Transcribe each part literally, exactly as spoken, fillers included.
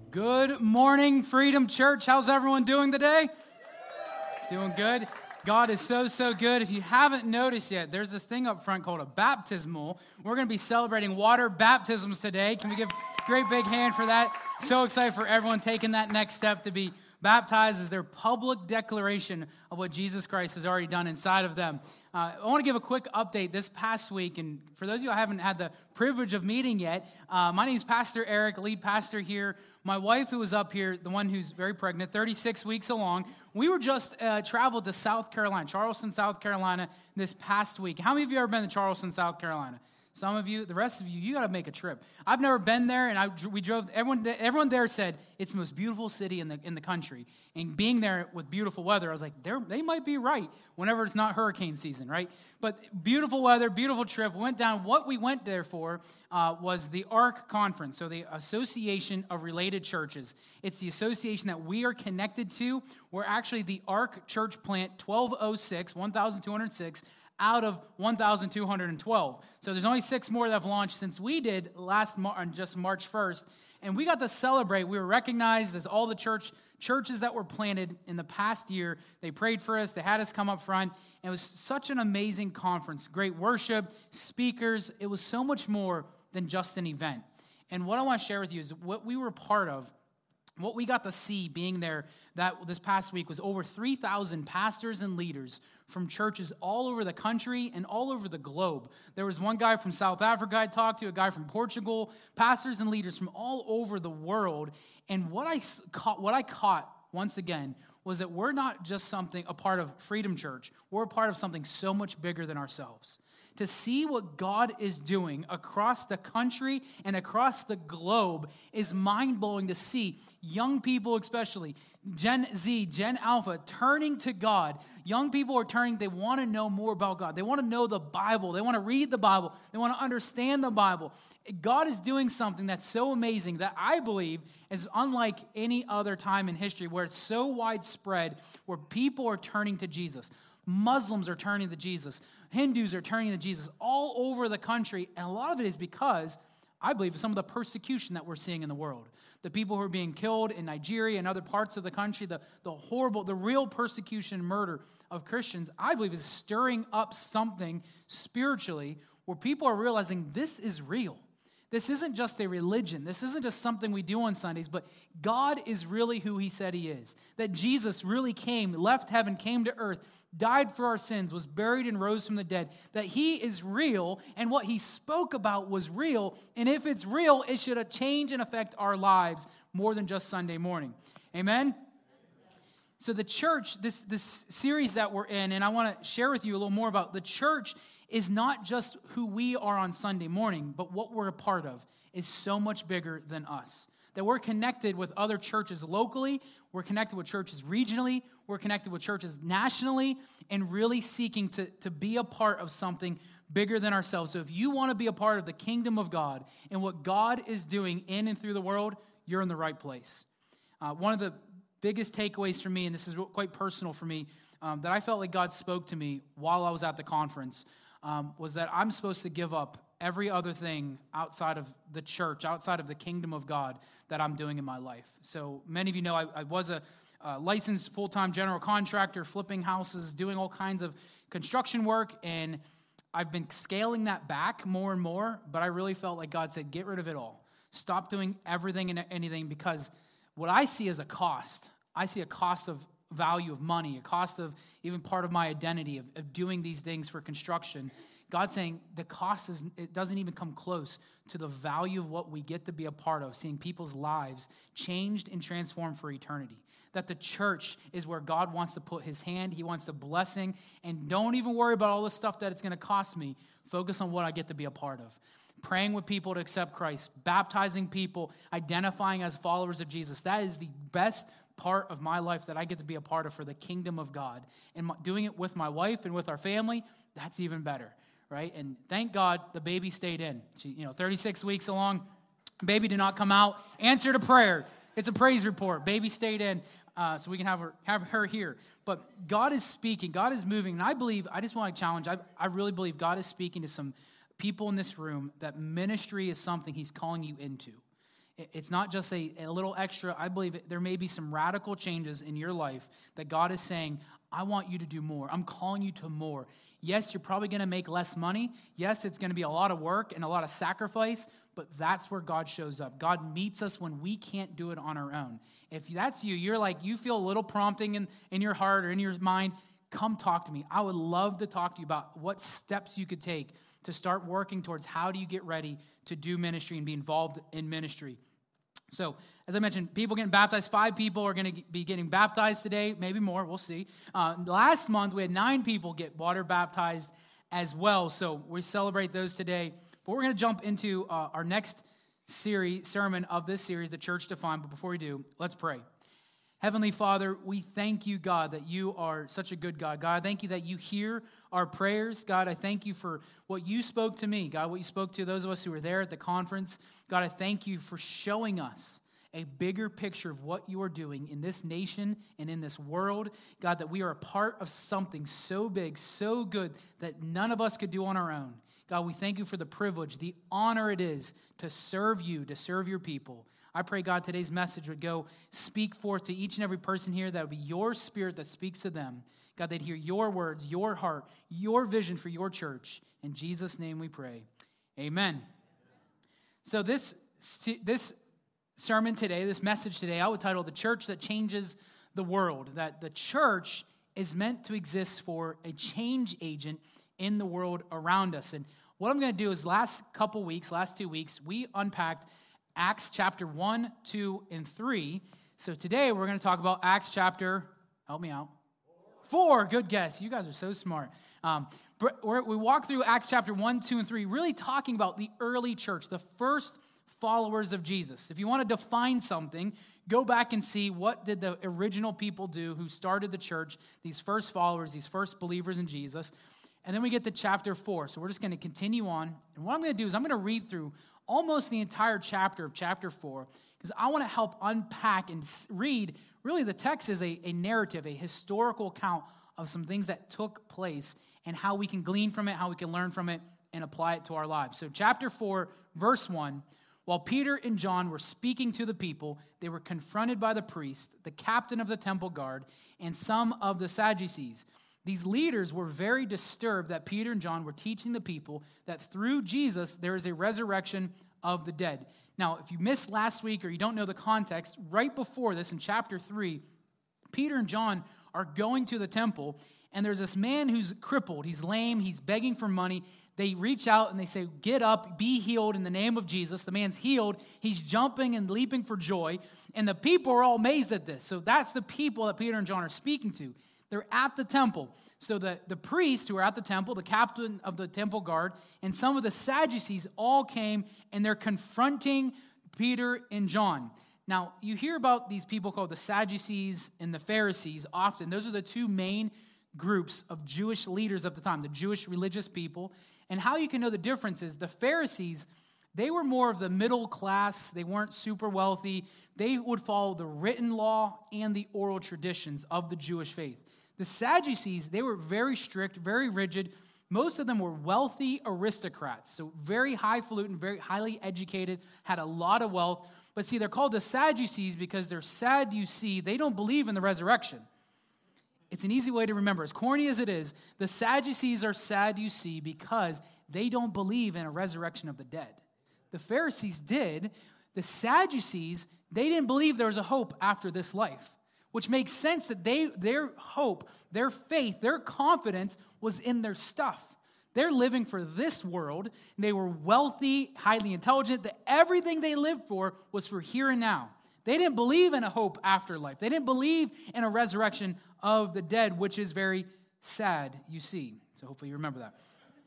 Good morning, Freedom Church. How's everyone doing today? Doing good. God is so, so good. If you haven't noticed yet, there's this thing up front called a baptismal. We're going to be celebrating water baptisms today. Can we give a great big hand for that? So excited for everyone taking that next step to be baptized as their public declaration of what Jesus Christ has already done inside of them. Uh, I want to give a quick update this past week, and for those of you I haven't had the privilege of meeting yet, uh, my name is Pastor Eric, lead pastor here. My wife, who was up here, the one who's very pregnant, thirty-six weeks along, we were just uh, traveled to South Carolina, Charleston, South Carolina, this past week. How many of you have ever been to Charleston, South Carolina? Some of you, the rest of you, you got to make a trip. I've never been there, and I, we drove. Everyone, everyone there said it's the most beautiful city in the in the country. And being there with beautiful weather, I was like, they might be right. Whenever it's not hurricane season, right? But beautiful weather, beautiful trip. We went down. What we went there for uh, was the ARC conference, so the Association of Related Churches. It's the association that we are connected to. We're actually the ARC Church Plant twelve oh six, one thousand two hundred six. Out of one thousand two hundred twelve. So there's only six more that have launched since we did last Mar- on just March first. And we got to celebrate. We were recognized as all the church churches that were planted in the past year. They prayed for us. They had us come up front. And it was such an amazing conference. Great worship, speakers. It was so much more than just an event. And what I want to share with you is what we were part of. What we got to see being there that this past week was over three thousand pastors and leaders from churches all over the country and all over the globe. There was one guy from South Africa I talked to, a guy from Portugal, pastors and leaders from all over the world. And what I caught, what I caught once again was that we're not just something, a part of Freedom Church. We're a part of something so much bigger than ourselves. To see what God is doing across the country and across the globe is mind-blowing to see young people especially, Gen Z, Gen Alpha, turning to God. Young people are turning, they want to know more about God. They want to know the Bible. They want to read the Bible. They want to understand the Bible. God is doing something that's so amazing that I believe is unlike any other time in history where it's so widespread, where people are turning to Jesus. Muslims are turning to Jesus. Hindus are turning to Jesus all over the country, and a lot of it is because, I believe, of some of the persecution that we're seeing in the world. The people who are being killed in Nigeria and other parts of the country, the, the horrible, the real persecution and murder of Christians, I believe is stirring up something spiritually where people are realizing this is real. This isn't just a religion. This isn't just something we do on Sundays, but God is really who he said he is. That Jesus really came, left heaven, came to earth, died for our sins, was buried and rose from the dead. That he is real, and what he spoke about was real. And if it's real, it should change and affect our lives more than just Sunday morning. Amen? So the church, this, this series that we're in, and I want to share with you a little more about the church is not just who we are on Sunday morning, but what we're a part of is so much bigger than us. That we're connected with other churches locally, we're connected with churches regionally, we're connected with churches nationally, and really seeking to, to be a part of something bigger than ourselves. So if you want to be a part of the kingdom of God and what God is doing in and through the world, you're in the right place. Uh, one of the biggest takeaways for me, and this is quite personal for me, um, that I felt like God spoke to me while I was at the conference, Um, was that I'm supposed to give up every other thing outside of the church, outside of the kingdom of God that I'm doing in my life. So many of you know I, I was a uh, licensed full-time general contractor, flipping houses, doing all kinds of construction work, and I've been scaling that back more and more, but I really felt like God said, get rid of it all. Stop doing everything and anything, because what I see as a cost, I see a cost of value of money, a cost of even part of my identity of, of doing these things for construction. God's saying the cost is, it doesn't even come close to the value of what we get to be a part of, seeing people's lives changed and transformed for eternity. That the church is where God wants to put his hand, he wants the blessing, and don't even worry about all the stuff that it's going to cost me. Focus on what I get to be a part of. Praying with people to accept Christ, baptizing people, identifying as followers of Jesus. That is the best part of my life that I get to be a part of for the kingdom of God. And doing it with my wife and with our family, that's even better, right? And thank God the baby stayed in. She, you know, thirty-six weeks along, baby did not come out. Answer to prayer. It's a praise report. Baby stayed in, uh, so we can have her, have her here. But God is speaking. God is moving. And I believe, I just want to challenge, I, I really believe God is speaking to some people in this room that ministry is something he's calling you into. It's not just a, a little extra. I believe it, there may be some radical changes in your life that God is saying, I want you to do more. I'm calling you to more. Yes, you're probably going to make less money. Yes, it's going to be a lot of work and a lot of sacrifice, but that's where God shows up. God meets us when we can't do it on our own. If that's you, you're like, you feel a little prompting in, in your heart or in your mind, come talk to me. I would love to talk to you about what steps you could take to start working towards how do you get ready to do ministry and be involved in ministry. So, as I mentioned, people getting baptized. Five people are going to be getting baptized today, maybe more, we'll see. Uh, last month, we had nine people get water baptized as well, so we celebrate those today. But we're going to jump into uh, our next series, sermon of this series, The Church Defined. But before we do, let's pray. Heavenly Father, we thank you, God, that you are such a good God. God, I thank you that you hear our prayers. God, I thank you for what you spoke to me. God, what you spoke to those of us who were there at the conference. God, I thank you for showing us a bigger picture of what you are doing in this nation and in this world. God, that we are a part of something so big, so good, that none of us could do on our own. God, we thank you for the privilege, the honor it is to serve you, to serve your people. I pray, God, today's message would go speak forth to each and every person here. That would be your spirit that speaks to them. God, they'd hear your words, your heart, your vision for your church. In Jesus' name we pray. Amen. So this, this sermon today, this message today, I would title The Church That Changes the World. That the church is meant to exist for a change agent in the world around us. And what I'm going to do is last couple weeks, last two weeks, we unpacked Acts chapter one, two, and three. So today we're going to talk about Acts chapter, help me out, four. Good guess. You guys are so smart. Um, we're, we walk through Acts chapter one, two, and three, really talking about the early church, the first followers of Jesus. If you want to define something, go back and see what did the original people do who started the church, these first followers, these first believers in Jesus. And then we get to chapter four. So we're just going to continue on. And what I'm going to do is I'm going to read through almost the entire chapter of chapter four, because I want to help unpack and read, really the text is a, a narrative, a historical account of some things that took place and how we can glean from it, how we can learn from it, and apply it to our lives. So chapter four, verse one, while Peter and John were speaking to the people, they were confronted by the priest, the captain of the temple guard, and some of the Sadducees. These leaders were very disturbed that Peter and John were teaching the people that through Jesus there is a resurrection of the dead. Now, if you missed last week or you don't know the context, right before this in chapter three, Peter and John are going to the temple, and there's this man who's crippled. He's lame. He's begging for money. They reach out and they say, get up, be healed in the name of Jesus. The man's healed. He's jumping and leaping for joy, and the people are all amazed at this. So that's the people that Peter and John are speaking to. They're at the temple. So the, the priests who are at the temple, the captain of the temple guard, and some of the Sadducees all came, and they're confronting Peter and John. Now, you hear about these people called the Sadducees and the Pharisees often. Those are the two main groups of Jewish leaders of the time, the Jewish religious people. And how you can know the difference is the Pharisees, they were more of the middle class. They weren't super wealthy. They would follow the written law and the oral traditions of the Jewish faith. The Sadducees, they were very strict, very rigid. Most of them were wealthy aristocrats, so very highfalutin, very highly educated, had a lot of wealth. But see, they're called the Sadducees because they're sad, you see. They don't believe in the resurrection. It's an easy way to remember. As corny as it is, the Sadducees are sad, you see, because they don't believe in a resurrection of the dead. The Pharisees did. The Sadducees, they didn't believe there was a hope after this life, which makes sense that they, their hope, their faith, their confidence was in their stuff. They're living for this world. They were wealthy, highly intelligent. That everything they lived for was for here and now. They didn't believe in a hope afterlife. They didn't believe in a resurrection of the dead, which is very sad, you see. So hopefully you remember that.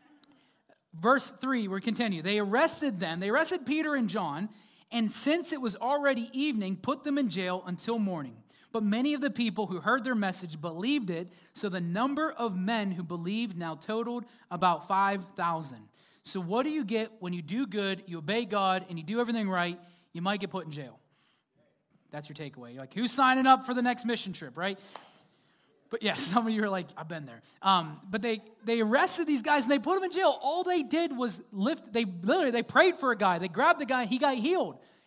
Verse three, we continue. They arrested them. They arrested Peter and John, and since it was already evening, put them in jail until morning. But many of the people who heard their message believed it, so the number of men who believed now totaled about five thousand. So what do you get when you do good, you obey God, and you do everything right? You might get put in jail. That's your takeaway. You're like, who's signing up for the next mission trip, right? But yes, some of you are like, I've been there. Um, but they they arrested these guys and they put them in jail. All they did was lift, they literally, they prayed for a guy. They grabbed the guy, he got healed.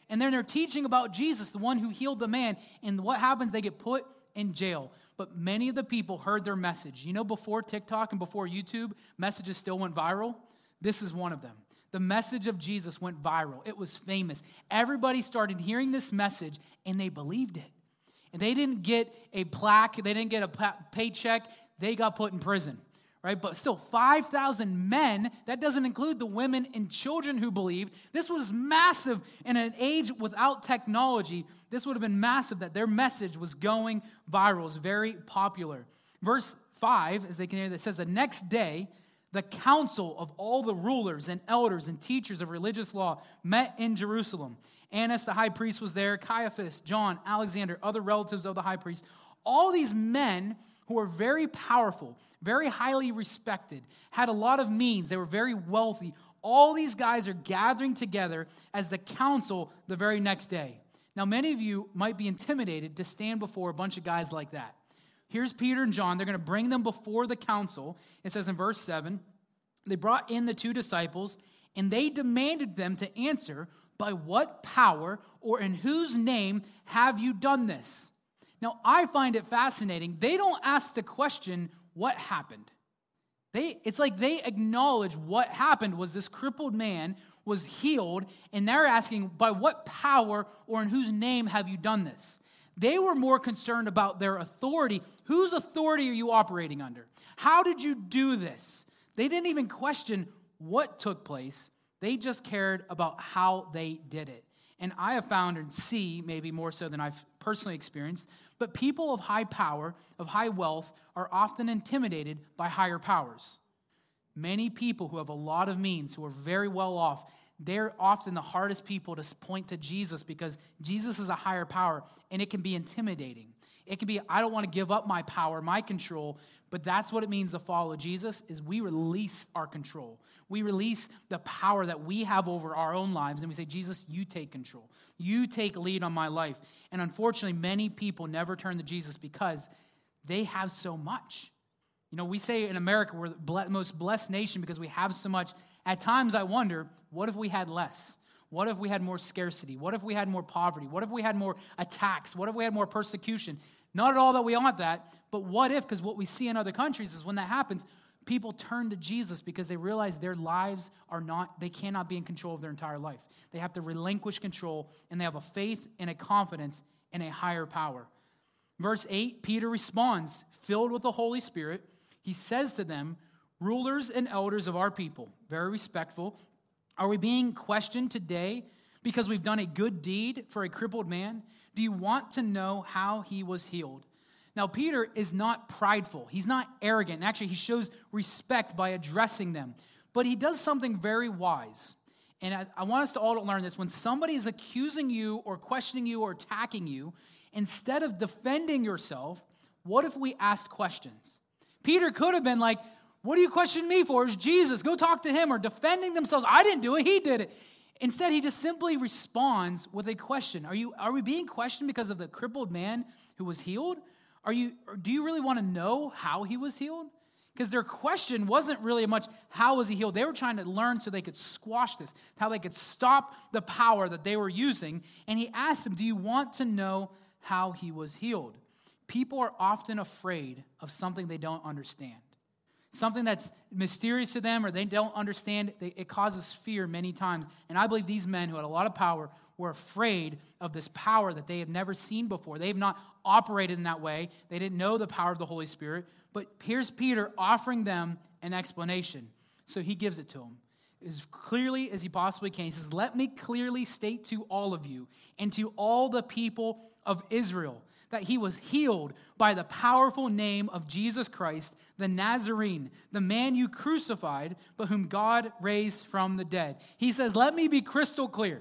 And then they're teaching about Jesus, the one who healed the man. And what happens? They get put in jail. But many of the people heard their message. You know, before TikTok and before YouTube, messages still went viral. This is one of them. The message of Jesus went viral. It was famous. Everybody started hearing this message, and they believed it. And they didn't get a plaque. They didn't get a pa- paycheck. They got put in prison, right? But still, five thousand men, that doesn't include the women and children who believed. This was massive in an age without technology. This would have been massive that their message was going viral. It was very popular. Verse five, as they can hear, that says, the next day, the council of all the rulers and elders and teachers of religious law met in Jerusalem. Annas the high priest was there, Caiaphas, John, Alexander, other relatives of the high priest. All these men who were very powerful, very highly respected, had a lot of means. They were very wealthy. All these guys are gathering together as the council the very next day. Now, many of you might be intimidated to stand before a bunch of guys like that. Here's Peter and John. They're going to bring them before the council. It says in verse seven, they brought in the two disciples, and they demanded them to answer, by what power or in whose name have you done this? Now, I find it fascinating. They don't ask the question, what happened? They, it's like they acknowledge what happened was this crippled man was healed, and they're asking, by what power or in whose name have you done this? They were more concerned about their authority. Whose authority are you operating under? How did you do this? They didn't even question what took place. They just cared about how they did it. And I have found and see, maybe more so than I've personally experienced, but people of high power, of high wealth, are often intimidated by higher powers. Many people who have a lot of means, who are very well off, they're often the hardest people to point to Jesus because Jesus is a higher power, and it can be intimidating. It can be, I don't want to give up my power, my control, but that's what it means to follow Jesus, is we release our control. We release the power that we have over our own lives, and we say, Jesus, you take control. You take lead on my life. And unfortunately, many people never turn to Jesus because they have so much. You know, we say in America, we're the most blessed nation because we have so much. At times, I wonder, what if we had less? What if we had more scarcity? What if we had more poverty? What if we had more attacks? What if we had more persecution? Not at all that we want that, but what if, because what we see in other countries is when that happens, people turn to Jesus because they realize their lives are not, they cannot be in control of their entire life. They have to relinquish control, and they have a faith and a confidence in a higher power. Verse eight, Peter responds, filled with the Holy Spirit. He says to them, rulers and elders of our people, very respectful, are we being questioned today because we've done a good deed for a crippled man? Do you want to know how he was healed? Now, Peter is not prideful. He's not arrogant. And actually, he shows respect by addressing them. But he does something very wise. And I, I want us to all to learn this. When somebody is accusing you or questioning you or attacking you, instead of defending yourself, what if we asked questions? Peter could have been like, what are you questioning me for? It's Jesus. Go talk to him. Or defending themselves. I didn't do it. He did it. Instead, he just simply responds with a question. Are you? Are we being questioned because of the crippled man who was healed? Are you? Or do you really want to know how he was healed? Because their question wasn't really much, how was he healed? They were trying to learn so they could squash this, how they could stop the power that they were using. And he asked them, do you want to know how he was healed? People are often afraid of something they don't understand. Something that's mysterious to them or they don't understand, it causes fear many times. And I believe these men who had a lot of power were afraid of this power that they have never seen before. They have not operated in that way. They didn't know the power of the Holy Spirit. But here's Peter offering them an explanation. So he gives it to them as clearly as he possibly can. He says, let me clearly state to all of you and to all the people of Israel that he was healed by the powerful name of Jesus Christ, the Nazarene, the man you crucified, but whom God raised from the dead. He says, let me be crystal clear.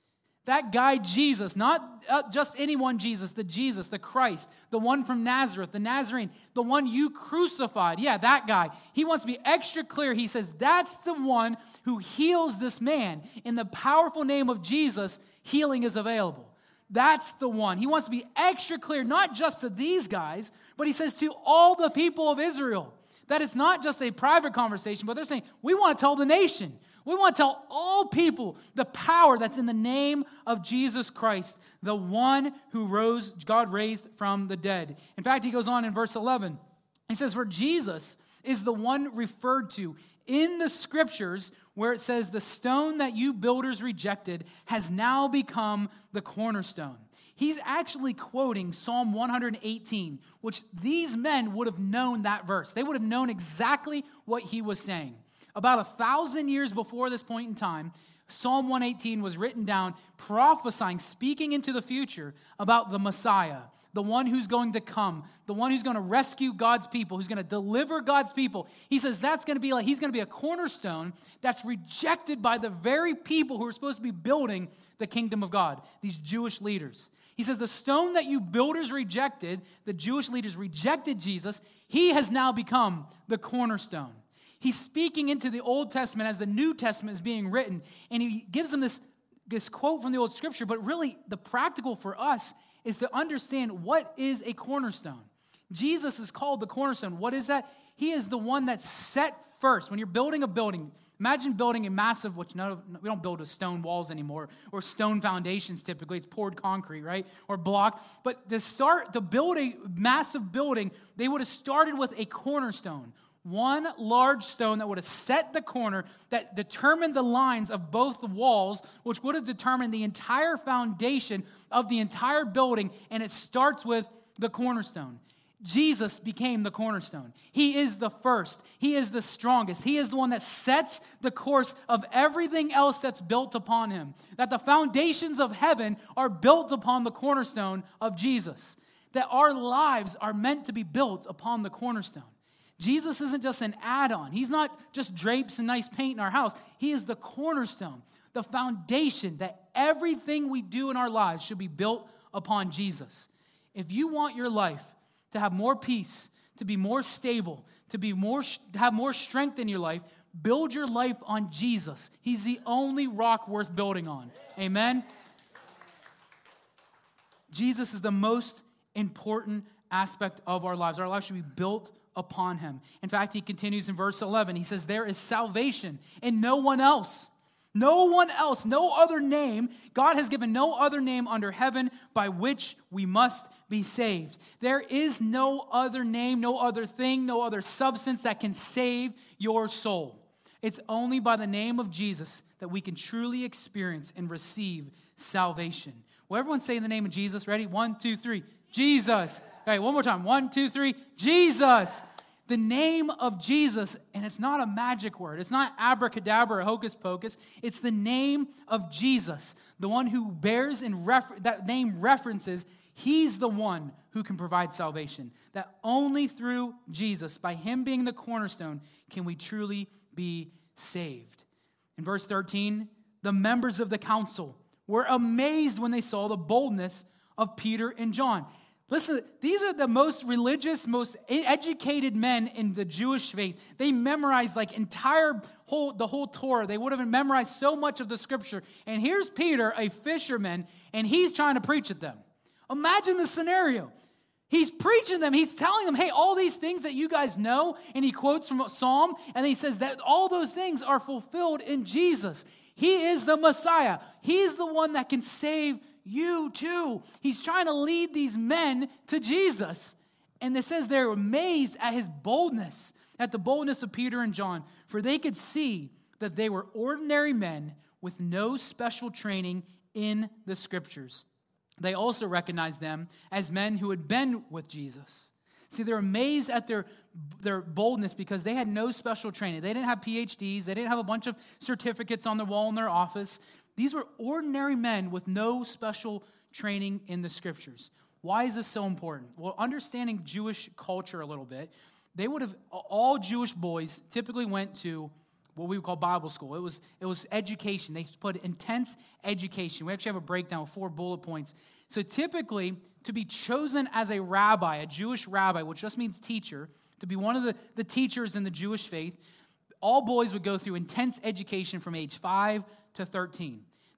That guy Jesus, not just anyone Jesus, the Jesus, the Christ, the one from Nazareth, the Nazarene, the one you crucified. Yeah, that guy. He wants to be extra clear. He says, that's the one who heals this man. In the powerful name of Jesus, healing is available. That's the one. He wants to be extra clear, not just to these guys, but he says to all the people of Israel, that it's not just a private conversation, but they're saying, we want to tell the nation. We want to tell all people the power that's in the name of Jesus Christ, the one who rose, God raised from the dead. In fact, he goes on in verse eleven. He says, for Jesus is the one referred to in the scriptures where it says, the stone that you builders rejected has now become the cornerstone. He's actually quoting Psalm one eighteen, which these men would have known that verse. They would have known exactly what he was saying. About a thousand years before this point in time, Psalm one eighteen was written down, prophesying, speaking into the future about the Messiah, the one who's going to come, the one who's going to rescue God's people, who's going to deliver God's people. He says that's going to be like, he's going to be a cornerstone that's rejected by the very people who are supposed to be building the kingdom of God, these Jewish leaders. He says the stone that you builders rejected, the Jewish leaders rejected Jesus, he has now become the cornerstone. He's speaking into the Old Testament as the New Testament is being written, and he gives them this, this quote from the Old Scripture, but really the practical for us is to understand what is a cornerstone. Jesus is called the cornerstone. What is that? He is the one that's set first. When you're building a building, imagine building a massive, which none of, we don't build with stone walls anymore, or stone foundations typically. It's poured concrete, right? Or block. But to start, to build a massive building, they would have started with a cornerstone. One large stone that would have set the corner, that determined the lines of both the walls, which would have determined the entire foundation of the entire building, and it starts with the cornerstone. Jesus became the cornerstone. He is the first. He is the strongest. He is the one that sets the course of everything else that's built upon him. That the foundations of heaven are built upon the cornerstone of Jesus. That our lives are meant to be built upon the cornerstone. Jesus isn't just an add-on. He's not just drapes and nice paint in our house. He is the cornerstone, the foundation that everything we do in our lives should be built upon Jesus. If you want your life to have more peace, to be more stable, to be more to have more strength in your life, build your life on Jesus. He's the only rock worth building on. Amen? Jesus is the most important aspect of our lives. Our lives should be built upon him. In fact, he continues in verse eleven. He says, there is salvation in no one else. No one else, no other name. God has given no other name under heaven by which we must be saved. There is no other name, no other thing, no other substance that can save your soul. It's only by the name of Jesus that we can truly experience and receive salvation. Will everyone say in the name of Jesus? Ready? One, two, three. Jesus. Okay, one more time. One, two, three. Jesus. The name of Jesus, and it's not a magic word. It's not abracadabra or hocus pocus. It's the name of Jesus, the one who bears and refer- that name references. He's the one who can provide salvation. That only through Jesus, by him being the cornerstone, can we truly be saved. In verse thirteen, the members of the council were amazed when they saw the boldness of Peter and John. Listen, these are the most religious, most educated men in the Jewish faith. They memorized like entire whole the whole Torah. They would have memorized so much of the scripture. And here's Peter, a fisherman, and he's trying to preach at them. Imagine the scenario. He's preaching them. He's telling them, hey, all these things that you guys know, and he quotes from a Psalm, and he says that all those things are fulfilled in Jesus. He is the Messiah. He's the one that can save you too. He's trying to lead these men to Jesus. And it says they're amazed at his boldness, at the boldness of Peter and John, for they could see that they were ordinary men with no special training in the scriptures. They also recognized them as men who had been with Jesus. See, they're amazed at their, their boldness because they had no special training. They didn't have P H Ds. They didn't have a bunch of certificates on the wall in their office. These were ordinary men with no special training in the scriptures. Why is this so important? Well, understanding Jewish culture a little bit, they would have, all Jewish boys typically went to what we would call Bible school. It was, it was education. They put intense education. We actually have a breakdown with four bullet points. So typically, to be chosen as a rabbi, a Jewish rabbi, which just means teacher, to be one of the, the teachers in the Jewish faith, all boys would go through intense education from age five to thirteen.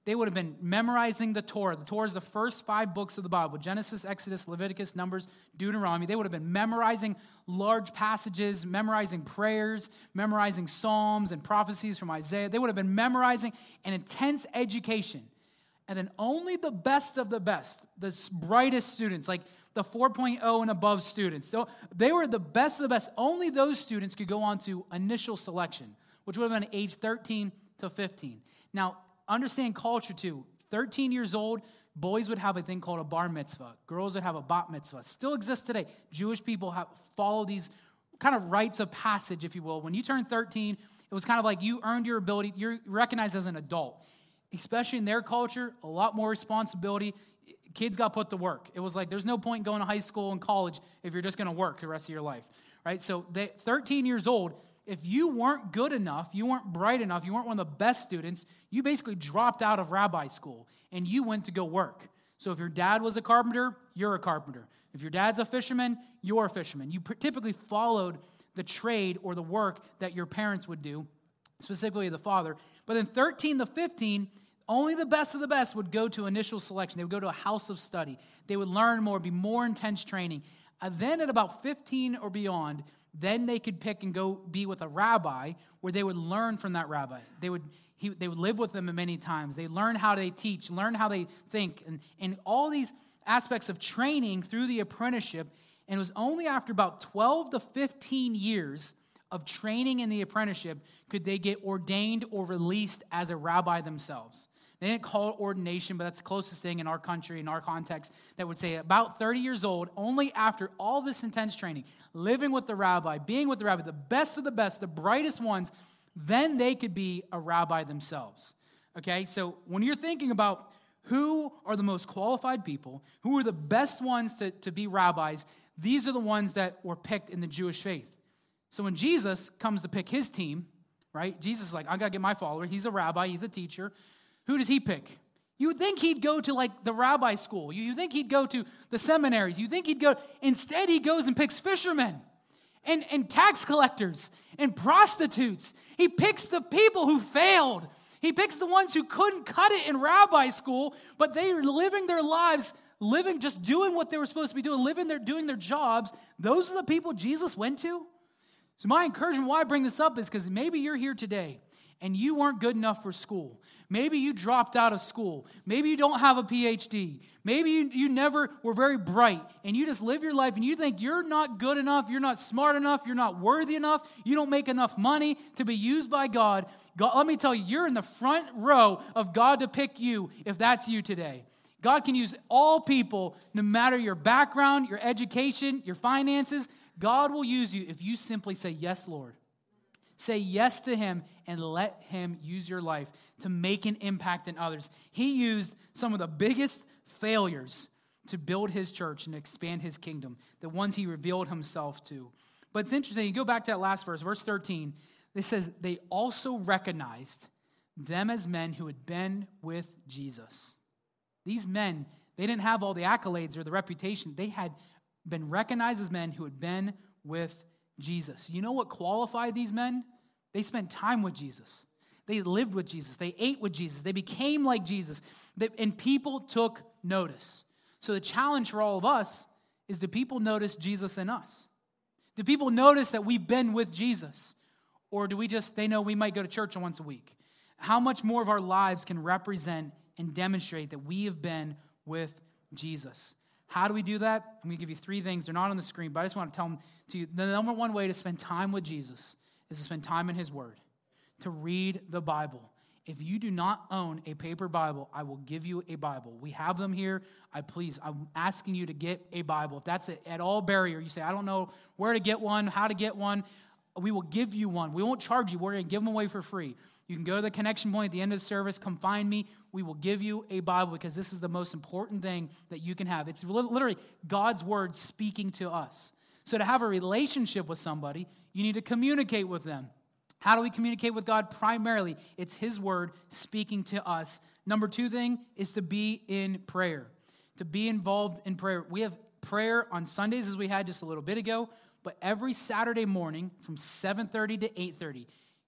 they would have been memorizing the Torah. The Torah is the first five books of the Bible: Genesis, Exodus, Leviticus, Numbers, Deuteronomy. They would have been memorizing large passages, memorizing prayers, memorizing psalms and prophecies from Isaiah. They would have been memorizing an intense education. And then only the best of the best, the brightest students, like the four point oh and above students, so they were the best of the best. Only those students could go on to initial selection, which would have been age thirteen to fifteen. Now, understand culture too. thirteen years old, boys would have a thing called a bar mitzvah. Girls would have a bat mitzvah. Still exists today. Jewish people have follow these kind of rites of passage, if you will. When you turn thirteen, it was kind of like you earned your ability. You're recognized as an adult. Especially in their culture, a lot more responsibility. Kids got put to work. It was like there's no point going to high school and college if you're just going to work the rest of your life, right? So they, thirteen years old, if you weren't good enough, you weren't bright enough, you weren't one of the best students, you basically dropped out of rabbi school and you went to go work. So if your dad was a carpenter, you're a carpenter. If your dad's a fisherman, you're a fisherman. You typically followed the trade or the work that your parents would do, specifically the father. But then thirteen to fifteen, only the best of the best would go to initial selection. They would go to a house of study. They would learn more, be more intense training. And then at about fifteen or beyond, then they could pick and go be with a rabbi where they would learn from that rabbi. They would he, they would live with them many times. They learn how they teach, learn how they think, and, and all these aspects of training through the apprenticeship. And it was only after about twelve to fifteen years of training in the apprenticeship could they get ordained or released as a rabbi themselves. They didn't call it ordination, but that's the closest thing in our country, in our context, that would say about thirty years old, only after all this intense training, living with the rabbi, being with the rabbi, the best of the best, the brightest ones, then they could be a rabbi themselves. Okay, so when you're thinking about who are the most qualified people, who are the best ones to, to be rabbis, these are the ones that were picked in the Jewish faith. So when Jesus comes to pick his team, right, Jesus is like, I got to get my follower. He's a rabbi. He's a teacher. Who does he pick? You would think he'd go to like the rabbi school. You, you think he'd go to the seminaries. You think he'd go. Instead, he goes and picks fishermen and, and tax collectors and prostitutes. He picks the people who failed. He picks the ones who couldn't cut it in rabbi school, but they were living their lives, living, just doing what they were supposed to be doing, living their, doing their jobs. Those are the people Jesus went to. So my encouragement, why I bring this up, is because maybe you're here today and you weren't good enough for school. Maybe you dropped out of school. Maybe you don't have a P H D. Maybe you, you never were very bright and you just live your life and you think you're not good enough, you're not smart enough, you're not worthy enough, you don't make enough money to be used by God. God, let me tell you, you're in the front row of God to pick you if that's you today. God can use all people, no matter your background, your education, your finances. God will use you if you simply say, yes, Lord. Say yes to him and let him use your life to make an impact in others. He used some of the biggest failures to build his church and expand his kingdom, the ones he revealed himself to. But it's interesting, you go back to that last verse, verse thirteen, it says, they also recognized them as men who had been with Jesus. These men, they didn't have all the accolades or the reputation. They had been recognized as men who had been with Jesus. You know what qualified these men? They spent time with Jesus. They lived with Jesus. They ate with Jesus. They became like Jesus. And people took notice. So the challenge for all of us is, do people notice Jesus in us? Do people notice that we've been with Jesus? Or do we just, they know we might go to church once a week? How much more of our lives can represent and demonstrate that we have been with Jesus? How do we do that? I'm going to give you three things. They're not on the screen, but I just want to tell them to you. The number one way to spend time with Jesus is to spend time in his word, to read the Bible. If you do not own a paper Bible, I will give you a Bible. We have them here. I please, I'm asking you to get a Bible. If that's at all barrier, you say, I don't know where to get one, how to get one, we will give you one. We won't charge you. We're going to give them away for free. You can go to the connection point at the end of the service, come find me. We will give you a Bible because this is the most important thing that you can have. It's literally God's word speaking to us. So to have a relationship with somebody, you need to communicate with them. How do we communicate with God? Primarily, it's his word speaking to us. Number two thing is to be in prayer, to be involved in prayer. We have prayer on Sundays, as we had just a little bit ago, but every Saturday morning from seven thirty to eight thirty,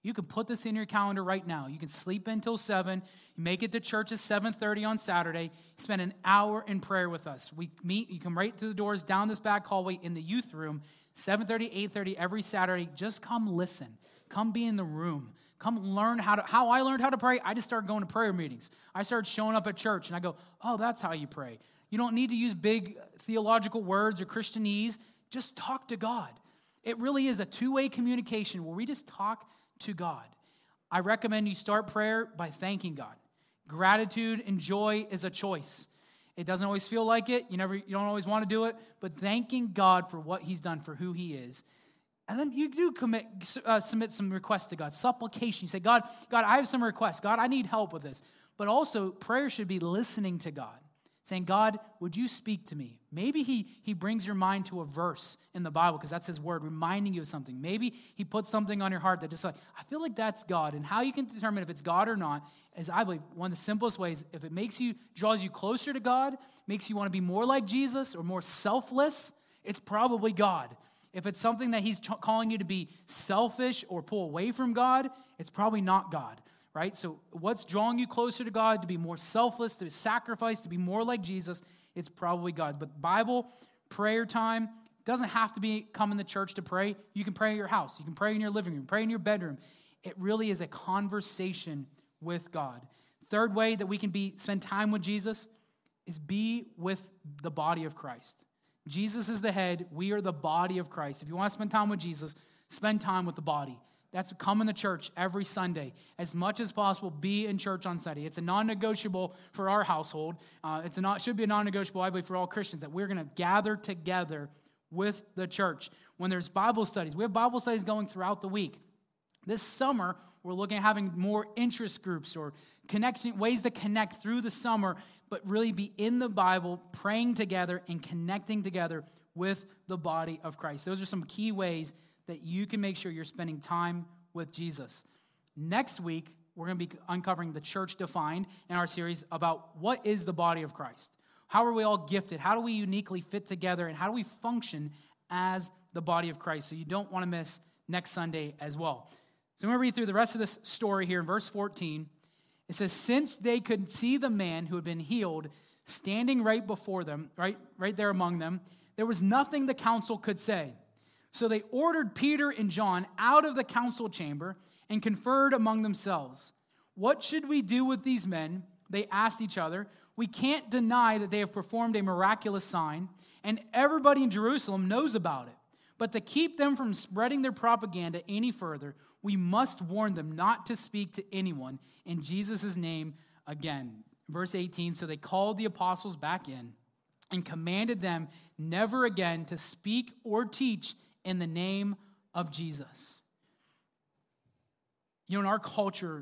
You can put this in your calendar right now. You can sleep until seven. You make it to church at seven thirty on Saturday. Spend an hour in prayer with us. We meet. You come right through the doors, down this back hallway in the youth room, seven thirty, eight thirty every Saturday. Just come listen. Come be in the room. Come learn how to, how I learned how to pray. I just started going to prayer meetings. I started showing up at church, and I go, oh, that's how you pray. You don't need to use big theological words or Christianese. Just talk to God. It really is a two-way communication where we just talk to God. I recommend you start prayer by thanking God. Gratitude and joy is a choice. It doesn't always feel like it. You never, you don't always want to do it, but thanking God for what he's done, for who he is. And then you do commit, uh, submit some requests to God. Supplication. You say, God, God, I have some requests. God, I need help with this. But also, prayer should be listening to God. Saying, God, would you speak to me? Maybe he, he brings your mind to a verse in the Bible because that's his word, reminding you of something. Maybe he puts something on your heart that just like, I feel like that's God. And how you can determine if it's God or not is, I believe, one of the simplest ways. If it makes you, draws you closer to God, makes you want to be more like Jesus or more selfless, it's probably God. If it's something that he's ch- calling you to be selfish or pull away from God, it's probably not God. Right? So what's drawing you closer to God, to be more selfless, to sacrifice, to be more like Jesus, it's probably God. But Bible, prayer time, doesn't have to be coming to church to pray. You can pray at your house. You can pray in your living room, pray in your bedroom. It really is a conversation with God. Third way that we can be spend time with Jesus is be with the body of Christ. Jesus is the head. We are the body of Christ. If you want to spend time with Jesus, spend time with the body. That's coming to church every Sunday. As much as possible, be in church on Sunday. It's a non-negotiable for our household. Uh, it's a not should be a non-negotiable, I believe, for all Christians, that we're going to gather together with the church. When there's Bible studies, we have Bible studies going throughout the week. This summer, we're looking at having more interest groups or connection ways to connect through the summer, but really be in the Bible, praying together and connecting together with the body of Christ. Those are some key ways that you can make sure you're spending time with Jesus. Next week, we're going to be uncovering the church defined in our series about what is the body of Christ. How are we all gifted? How do we uniquely fit together? And how do we function as the body of Christ? So you don't want to miss next Sunday as well. So I'm going to read through the rest of this story here in verse fourteen. It says, since they could see the man who had been healed standing right before them, right, right there among them, there was nothing the council could say. So they ordered Peter and John out of the council chamber and conferred among themselves. What should we do with these men? They asked each other. We can't deny that they have performed a miraculous sign, and everybody in Jerusalem knows about it. But to keep them from spreading their propaganda any further, we must warn them not to speak to anyone in Jesus' name again. Verse eighteen, so they called the apostles back in and commanded them never again to speak or teach in the name of Jesus. You know, in our culture,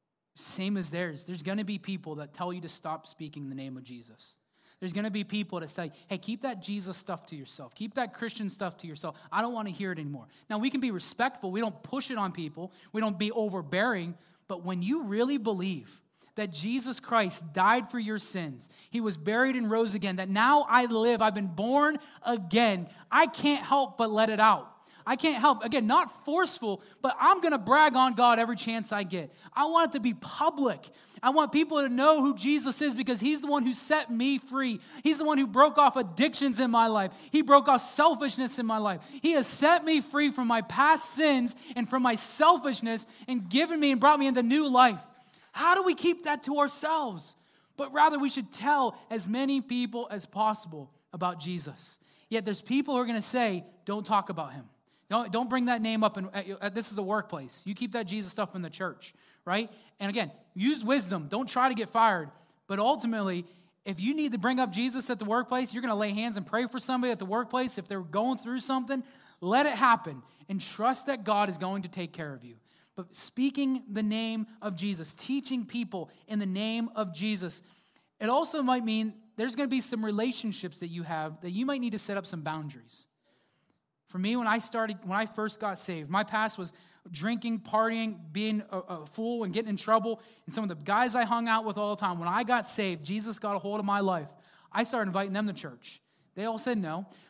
same as theirs, there's going to be people that tell you to stop speaking the name of Jesus. There's going to be people that say, hey, keep that Jesus stuff to yourself. Keep that Christian stuff to yourself. I don't want to hear it anymore. Now, we can be respectful. We don't push it on people. We don't be overbearing. But when you really believe that Jesus Christ died for your sins, he was buried and rose again, that now I live, I've been born again, I can't help but let it out. I can't help, again, not forceful, but I'm going to brag on God every chance I get. I want it to be public. I want people to know who Jesus is because he's the one who set me free. He's the one who broke off addictions in my life. He broke off selfishness in my life. He has set me free from my past sins and from my selfishness and given me and brought me into new life. How do we keep that to ourselves? But rather we should tell as many people as possible about Jesus. Yet there's people who are going to say, don't talk about him. Don't, don't bring that name up. In, uh, this is the workplace. You keep that Jesus stuff in the church, right? And again, use wisdom. Don't try to get fired. But ultimately, if you need to bring up Jesus at the workplace, you're going to lay hands and pray for somebody at the workplace. If they're going through something, let it happen. And trust that God is going to take care of you. But speaking the name of Jesus, teaching people in the name of Jesus, it also might mean there's going to be some relationships that you have that you might need to set up some boundaries. For me, when I started, when I first got saved, my past was drinking, partying, being a, a fool and getting in trouble. And some of the guys I hung out with all the time, when I got saved, Jesus got a hold of my life. I started inviting them to church. They all said no.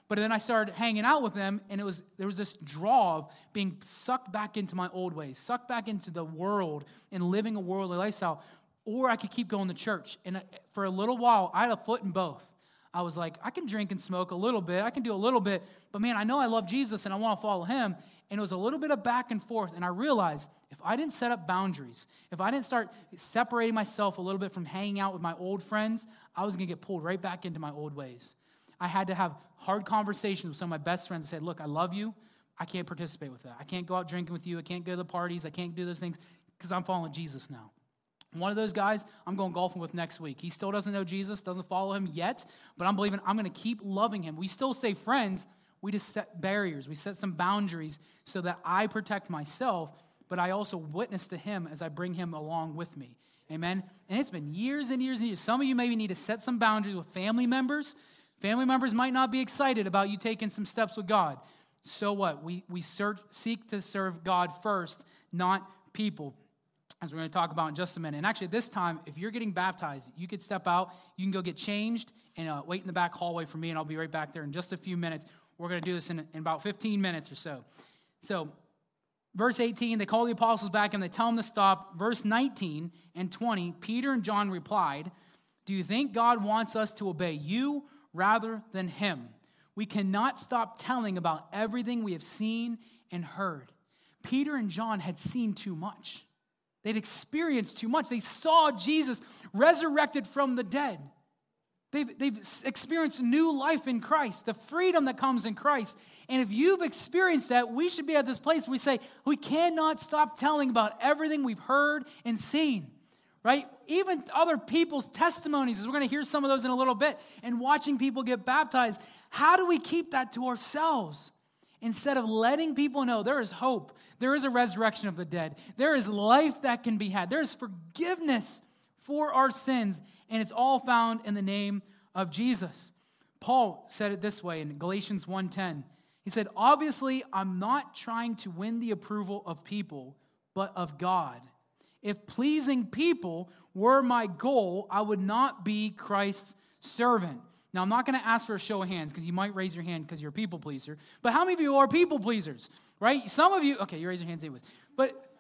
But then I started hanging out with them, and it was there was this draw of being sucked back into my old ways, sucked back into the world and living a worldly lifestyle. Or I could keep going to church. And for a little while, I had a foot in both. I was like, I can drink and smoke a little bit. I can do a little bit. But man, I know I love Jesus and I want to follow him. And it was a little bit of back and forth. And I realized if I didn't set up boundaries, if I didn't start separating myself a little bit from hanging out with my old friends, I was going to get pulled right back into my old ways. I had to have hard conversations with some of my best friends and say, look, I love you. I can't participate with that. I can't go out drinking with you. I can't go to the parties. I can't do those things because I'm following Jesus now. One of those guys I'm going golfing with next week. He still doesn't know Jesus, doesn't follow him yet, but I'm believing I'm going to keep loving him. We still stay friends. We just set barriers. We set some boundaries so that I protect myself, but I also witness to him as I bring him along with me. Amen? And it's been years and years and years. Some of you maybe need to set some boundaries with family members. Family members might not be excited about you taking some steps with God. So what? We, we search, seek to serve God first, not people, as we're going to talk about in just a minute. And actually, this time, if you're getting baptized, you could step out, you can go get changed, and uh, wait in the back hallway for me, and I'll be right back there in just a few minutes. We're going to do this in, in about fifteen minutes or so. So, verse eighteen, they call the apostles back, and they tell them to stop. Verse nineteen and twenty, Peter and John replied, do you think God wants us to obey you rather than him? We cannot stop telling about everything we have seen and heard. Peter and John had seen too much. They'd experienced too much. They saw Jesus resurrected from the dead. They've, they've experienced new life in Christ, the freedom that comes in Christ. And if you've experienced that, we should be at this place where we say, we cannot stop telling about everything we've heard and seen, right? Even other people's testimonies, as we're going to hear some of those in a little bit, and watching people get baptized. How do we keep that to ourselves? Instead of letting people know there is hope, there is a resurrection of the dead, there is life that can be had, there is forgiveness for our sins, and it's all found in the name of Jesus. Paul said it this way in Galatians one ten. He said, obviously, I'm not trying to win the approval of people, but of God. If pleasing people were my goal, I would not be Christ's servant. Now, I'm not going to ask for a show of hands because you might raise your hand because you're a people pleaser. But how many of you are people pleasers, right? Some of you, okay, you raise your hands anyways. But,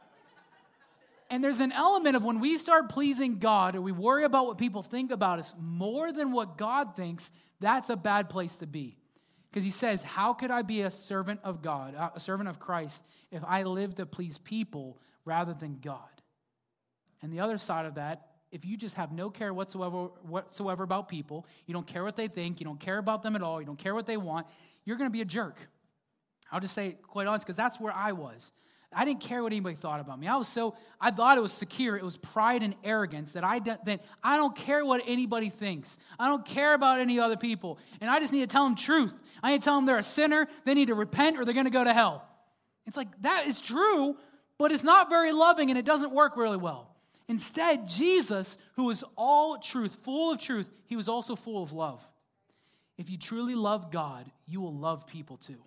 and there's an element of when we start pleasing God or we worry about what people think about us more than what God thinks, that's a bad place to be. Because he says, how could I be a servant of God, a servant of Christ, if I live to please people rather than God? And the other side of that, if you just have no care whatsoever, whatsoever about people, you don't care what they think, you don't care about them at all, you don't care what they want, you're going to be a jerk. I'll just say it quite honest, because that's where I was. I didn't care what anybody thought about me. I was so, I thought it was secure, it was pride and arrogance that I, that I don't care what anybody thinks. I don't care about any other people. And I just need to tell them truth. I need to tell them they're a sinner, they need to repent, or they're going to go to hell. It's like, that is true, but it's not very loving, and it doesn't work really well. Instead, Jesus, who is all truth, full of truth, he was also full of love. If you truly love God, you will love people too.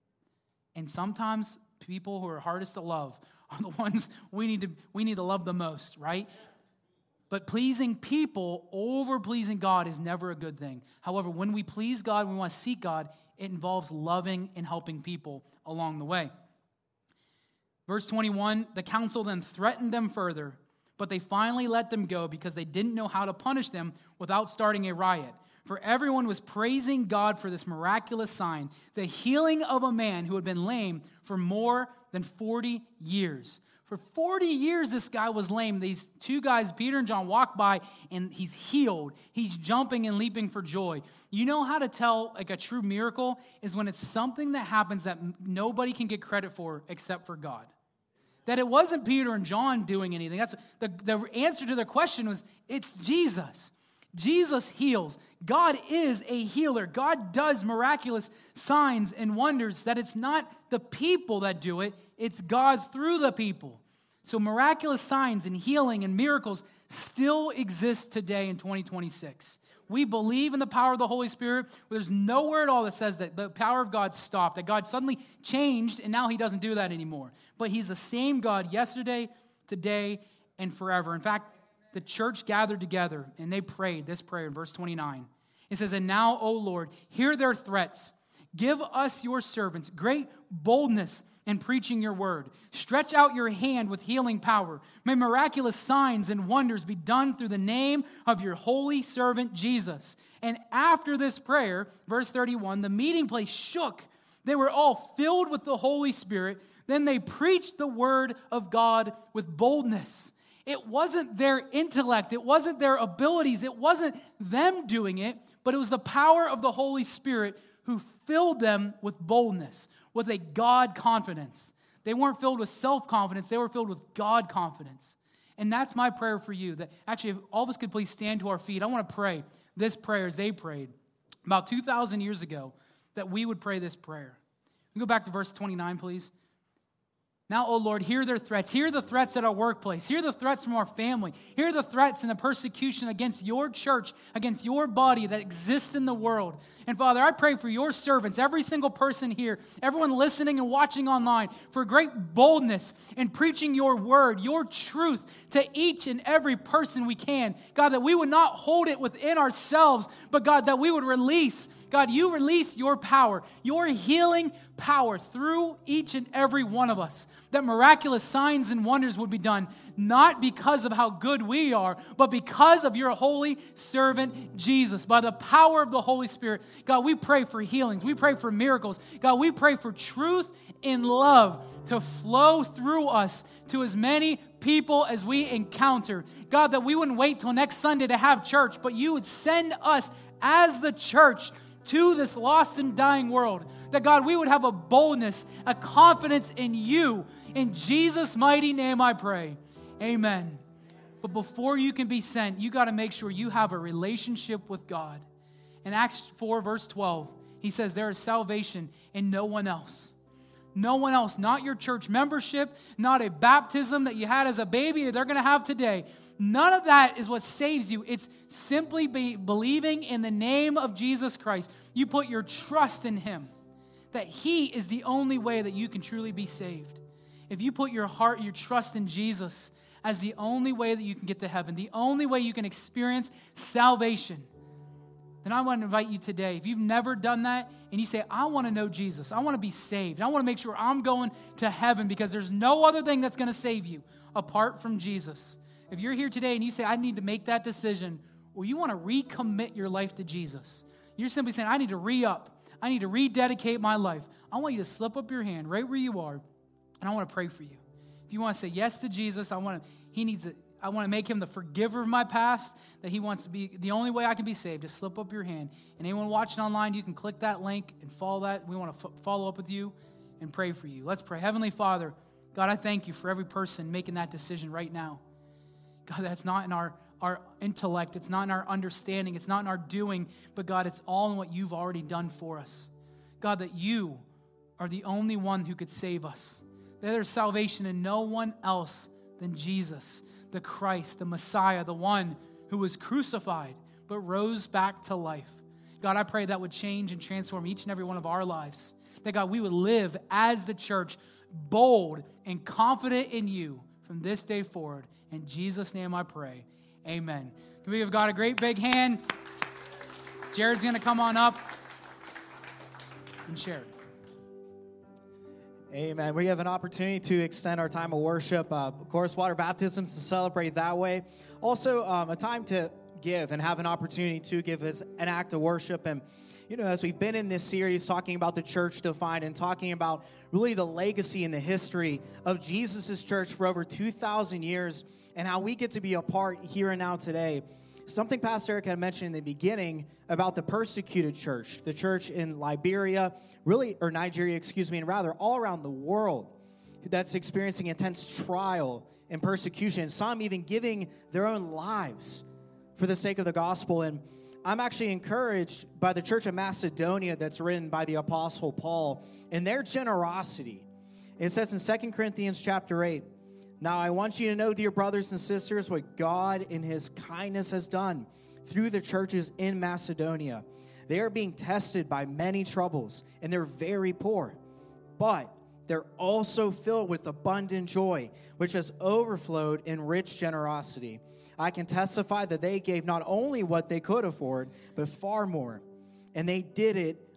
And sometimes people who are hardest to love are the ones we need to, we need to love the most, right? But pleasing people over pleasing God is never a good thing. However, when we please God, when we want to seek God, it involves loving and helping people along the way. Verse twenty-one, the council then threatened them further, but they finally let them go because they didn't know how to punish them without starting a riot. For everyone was praising God for this miraculous sign, the healing of a man who had been lame for more than forty years. For forty years, this guy was lame. These two guys, Peter and John, walk by, and he's healed. He's jumping and leaping for joy. You know how to tell like a true miracle is when it's something that happens that nobody can get credit for except for God. That it wasn't Peter and John doing anything. That's the, the answer to their question was, it's Jesus. Jesus heals. God is a healer. God does miraculous signs and wonders, that it's not the people that do it, it's God through the people. So miraculous signs and healing and miracles still exist today in twenty twenty-six. We believe in the power of the Holy Spirit. There's nowhere at all that says that the power of God stopped, that God suddenly changed and now he doesn't do that anymore. But he's the same God yesterday, today, and forever. In fact, the church gathered together and they prayed this prayer in verse twenty-nine. It says, and now, O Lord, hear their threats. Give us, your servants, great boldness in preaching your word. Stretch out your hand with healing power. May miraculous signs and wonders be done through the name of your holy servant Jesus. And after this prayer, verse thirty-one, the meeting place shook. They were all filled with the Holy Spirit. Then they preached the word of God with boldness. It wasn't their intellect. It wasn't their abilities. It wasn't them doing it, but it was the power of the Holy Spirit who filled them with boldness, with a God confidence. They weren't filled with self-confidence. They were filled with God confidence. And that's my prayer for you, that actually if all of us could please stand to our feet. I want to pray this prayer as they prayed about two thousand years ago, that we would pray this prayer. We go back to verse twenty-nine, please. Now, O Lord, hear their threats. Hear the threats at our workplace. Hear the threats from our family. Hear the threats and the persecution against your church, against your body that exists in the world. And Father, I pray for your servants, every single person here, everyone listening and watching online, for great boldness in preaching your word, your truth to each and every person we can. God, that we would not hold it within ourselves, but God, that we would release. God, you release your power, your healing power through each and every one of us, that miraculous signs and wonders would be done, not because of how good we are, but because of your holy servant Jesus. By the power of the Holy Spirit, God, we pray for healings. We pray for miracles. God, we pray for truth in love to flow through us to as many people as we encounter. God, that we wouldn't wait till next Sunday to have church, but you would send us as the church to this lost and dying world. That, God, we would have a boldness, a confidence in you. In Jesus' mighty name I pray. Amen. But before you can be sent, you got to make sure you have a relationship with God. In Acts four, verse twelve, he says there is salvation in no one else. No one else, not your church membership, not a baptism that you had as a baby or they're going to have today. None of that is what saves you. It's simply be believing in the name of Jesus Christ. You put your trust in him, that he is the only way that you can truly be saved. If you put your heart, your trust in Jesus as the only way that you can get to heaven, the only way you can experience salvation, then I want to invite you today, if you've never done that and you say, I want to know Jesus, I want to be saved, I want to make sure I'm going to heaven because there's no other thing that's going to save you apart from Jesus. If you're here today and you say, I need to make that decision, or you want to recommit your life to Jesus, you're simply saying, I need to re-up, I need to rededicate my life. I want you to slip up your hand right where you are, and I want to pray for you. If you want to say yes to Jesus, I want to, he needs it. I want to make him the forgiver of my past, that he wants to be the only way I can be saved. Just slip up your hand. And anyone watching online, you can click that link and follow that. We want to f- follow up with you and pray for you. Let's pray. Heavenly Father, God, I thank you for every person making that decision right now. God, that's not in our, our intellect. It's not in our understanding. It's not in our doing. But God, it's all in what you've already done for us. God, that you are the only one who could save us. That there's salvation in no one else than Jesus, the Christ, the Messiah, the one who was crucified but rose back to life. God, I pray that would change and transform each and every one of our lives. That, God, we would live as the church, bold and confident in you from this day forward. In Jesus' name I pray. Amen. Can we give God a great big hand? Jared's going to come on up and share. Amen. We have an opportunity to extend our time of worship. Uh, of course, water baptisms to celebrate that way. Also, um, a time to give and have an opportunity to give as an act of worship. And, you know, as we've been in this series talking about the church defined and talking about really the legacy and the history of Jesus' church for over two thousand years and how we get to be a part here and now today. Something Pastor Eric had mentioned in the beginning about the persecuted church, the church in Liberia, really, or Nigeria, excuse me, and rather all around the world that's experiencing intense trial and persecution, some even giving their own lives for the sake of the gospel. And I'm actually encouraged by the church of Macedonia that's written by the Apostle Paul and their generosity. It says in Second Corinthians chapter eight, now I want you to know, dear brothers and sisters, what God in his kindness has done through the churches in Macedonia. They are being tested by many troubles, and they're very poor. But they're also filled with abundant joy, which has overflowed in rich generosity. I can testify that they gave not only what they could afford, but far more. And they did it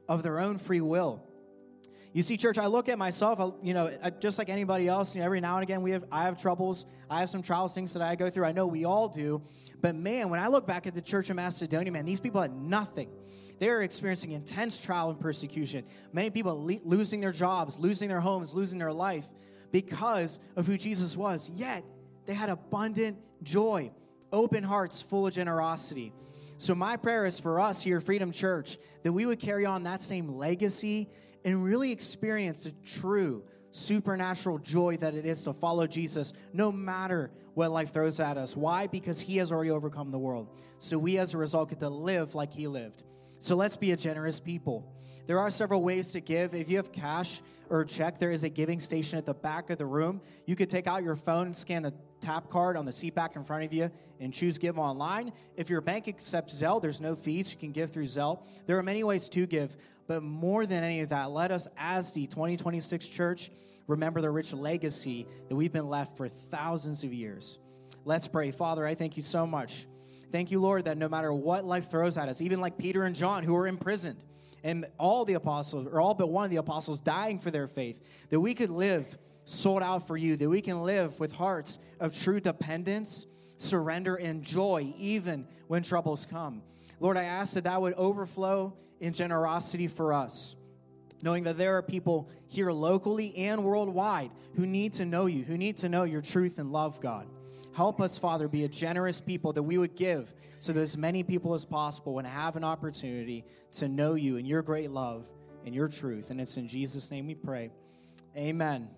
of their own free will. You see, church, I look at myself, I- you know, I- just like anybody else, you know, every now and again, we have, I have troubles. I have some trials, things that I go through. I know we all do. But man, when I look back at the church of Macedonia, man, these people had nothing. They are experiencing intense trial and persecution. Many people le- losing their jobs, losing their homes, losing their life because of who Jesus was. Yet, they had abundant joy, open hearts, full of generosity. So my prayer is for us here at Freedom Church that we would carry on that same legacy and really experience the true supernatural joy that it is to follow Jesus no matter what life throws at us. Why? Because he has already overcome the world. So we as a result get to live like he lived. So let's be a generous people. There are several ways to give. If you have cash or a check, there is a giving station at the back of the room. You could take out your phone and scan the tap card on the seat back in front of you and choose Give Online. If your bank accepts Zelle, there's no fees. You can give through Zelle. There are many ways to give, but more than any of that, let us as the twenty twenty-six church remember the rich legacy that we've been left for thousands of years. Let's pray. Father, I thank you so much. Thank you, Lord, that no matter what life throws at us, even like Peter and John who were imprisoned, and all the apostles, or all but one of the apostles dying for their faith, that we could live sold out for you, that we can live with hearts of true dependence, surrender, and joy, even when troubles come. Lord, I ask that that would overflow in generosity for us, knowing that there are people here locally and worldwide who need to know you, who need to know your truth and love, God. Help us, Father, be a generous people, that we would give so that as many people as possible would have an opportunity to know you and your great love and your truth. And it's in Jesus' name we pray. Amen.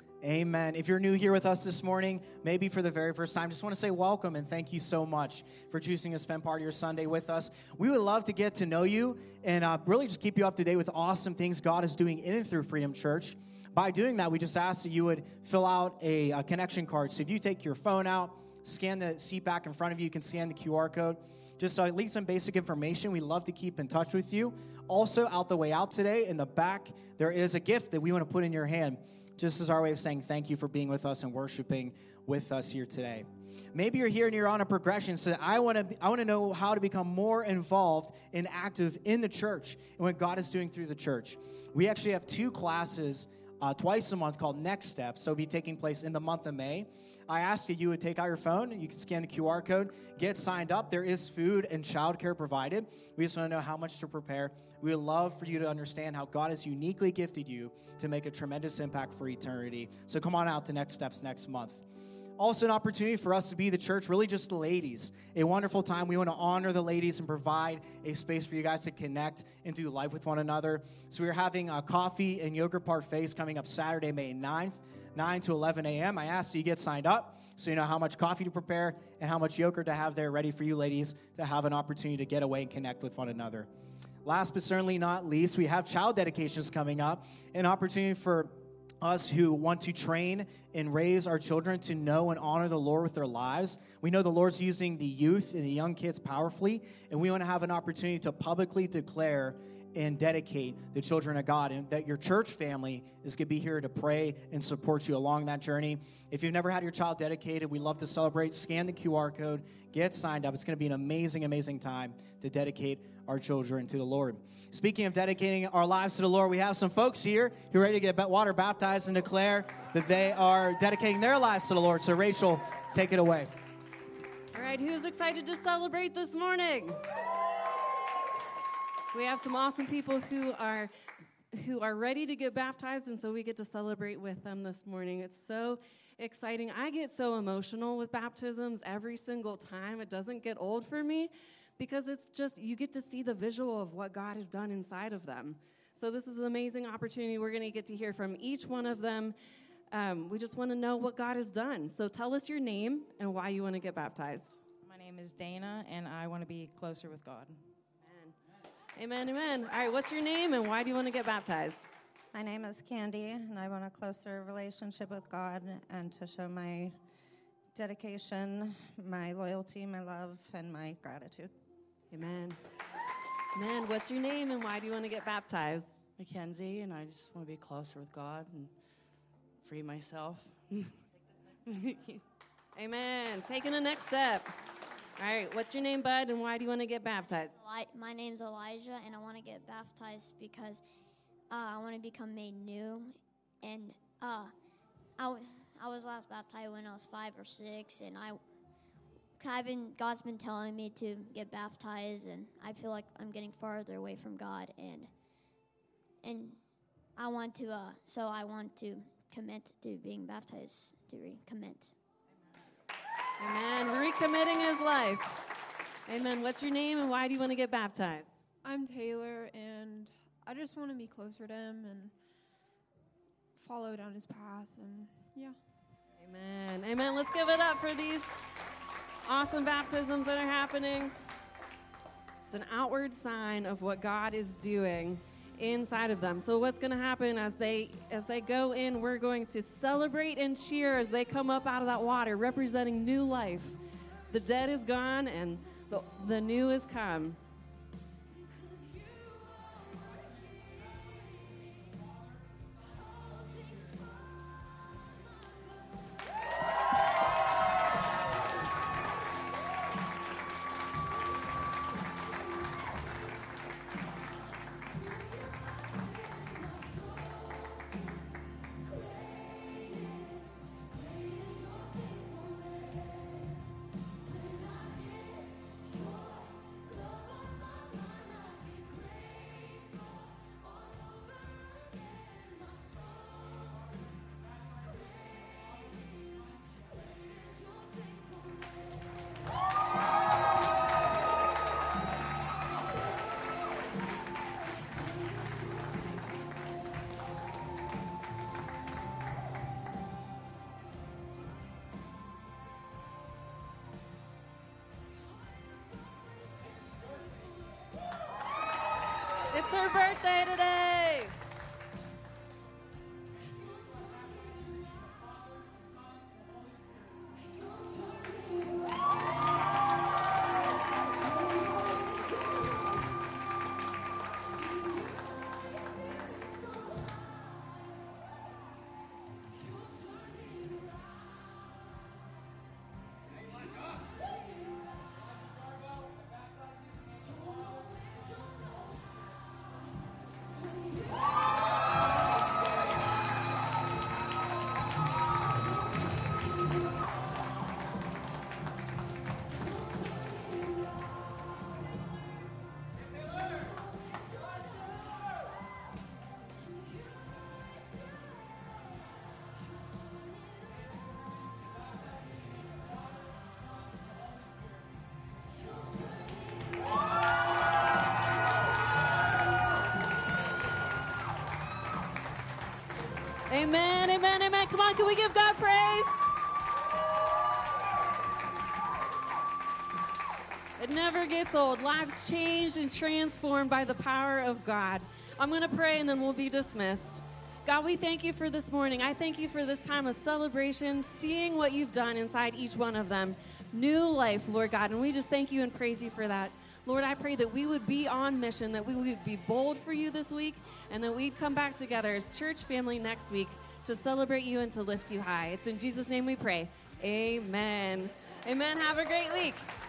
Amen. If you're new here with us this morning, maybe for the very first time, just want to say welcome and thank you so much for choosing to spend part of your Sunday with us. We would love to get to know you and uh, really just keep you up to date with awesome things God is doing in and through Freedom Church. By doing that, we just ask that you would fill out a, a connection card. So if you take your phone out, scan the seat back in front of you, you can scan the Q R code. Just uh, leave some basic information. We love to keep in touch with you. Also, out the way out today, in the back, there is a gift that we want to put in your hand, just as our way of saying thank you for being with us and worshiping with us here today. Maybe you're here and you're on a progression, so I want to I want to know how to become more involved and active in the church and what God is doing through the church. We actually have two classes uh, twice a month called Next Steps, so it'll be taking place in the month of May. I ask that you would take out your phone, you can scan the Q R code, get signed up. There is food and childcare provided. We just want to know how much to prepare. We would love for you to understand how God has uniquely gifted you to make a tremendous impact for eternity. So come on out to Next Steps next month. Also an opportunity for us to be the church, really just the ladies. A wonderful time. We want to honor the ladies and provide a space for you guys to connect and do life with one another. So we're having a coffee and yogurt parfaits coming up Saturday, May ninth, nine to eleven a.m. I ask that you get signed up so you know how much coffee to prepare and how much yogurt to have there ready for you ladies to have an opportunity to get away and connect with one another. Last but certainly not least, we have child dedications coming up, an opportunity for us who want to train and raise our children to know and honor the Lord with their lives. We know the Lord's using the youth and the young kids powerfully, and we want to have an opportunity to publicly declare and dedicate the children of God, and that your church family is going to be here to pray and support you along that journey. If you've never had your child dedicated, we love to celebrate. Scan the Q R code, get signed up. It's going to be an amazing, amazing time to dedicate our children to the Lord. Speaking of dedicating our lives to the Lord, we have some folks here who are ready to get water baptized and declare that they are dedicating their lives to the Lord. So Rachel, take it away. All right, who's excited to celebrate this morning? We have some awesome people who are who are ready to get baptized, and so we get to celebrate with them this morning. It's so exciting. I get so emotional with baptisms every single time. It doesn't get old for me because it's just, you get to see the visual of what God has done inside of them. So this is an amazing opportunity. We're going to get to hear from each one of them. Um, we just want to know what God has done. So tell us your name and why you want to get baptized. My name is Dana, and I want to be closer with God. Amen, amen. All right, what's your name and why do you want to get baptized? My name is Candy, and I want a closer relationship with God and to show my dedication, my loyalty, my love, and my gratitude. Amen. Amen. What's your name and why do you want to get baptized? Mackenzie, and I just want to be closer with God and free myself. Amen. Taking the next step. All right, what's your name, bud, and why do you want to get baptized? Eli- My name's Elijah, and I want to get baptized because uh, I want to become made new. And uh, I, w- I was last baptized when I was five or six, and I, I've been God's been telling me to get baptized, and I feel like I'm getting farther away from God, and and I want to. Uh, so I want to commit to being baptized. To recommit. Amen. Recommitting his life. Amen. What's your name and why do you want to get baptized? I'm Taylor, and I just want to be closer to him and follow down his path, and yeah. Amen. Amen. Let's give it up for these awesome baptisms that are happening. It's an outward sign of what God is doing inside of them. So what's going to happen as they as they go in, we're going to celebrate and cheer as they come up out of that water, representing new life. The dead is gone and the, the new is come. It's her birthday today. Amen, amen, amen. Come on, can we give God praise? It never gets old. Lives changed and transformed by the power of God. I'm going to pray and then we'll be dismissed. God, we thank you for this morning. I thank you for this time of celebration, seeing what you've done inside each one of them. New life, Lord God, and we just thank you and praise you for that. Lord, I pray that we would be on mission, that we would be bold for you this week, and that we'd come back together as church family next week to celebrate you and to lift you high. It's in Jesus' name we pray. Amen. Amen. Have a great week.